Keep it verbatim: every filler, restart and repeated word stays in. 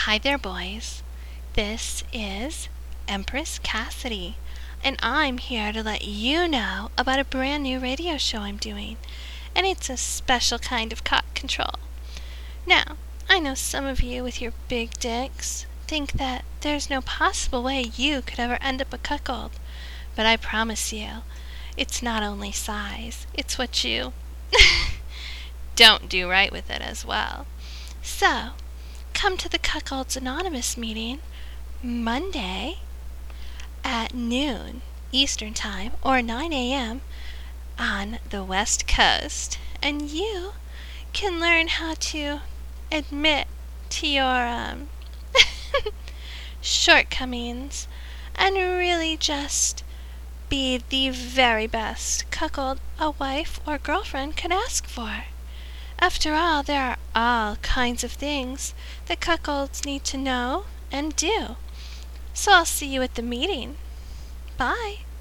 Hi there, boys. This is Empress Cassidy, and I'm here to let you know about a brand new radio show I'm doing, and it's a special kind of cock control. Now, I know some of you with your big dicks think that there's no possible way you could ever end up a cuckold, but I promise you, it's not only size, it's what you don't do right with it as well. So, come to the Cuckolds Anonymous meeting Monday at noon Eastern Time or nine a.m. on the West Coast, and you can learn how to admit to your um, shortcomings and really just be the very best cuckold a wife or girlfriend could ask for. After all, there are all kinds of things that cuckolds need to know and do. So I'll see you at the meeting. Bye.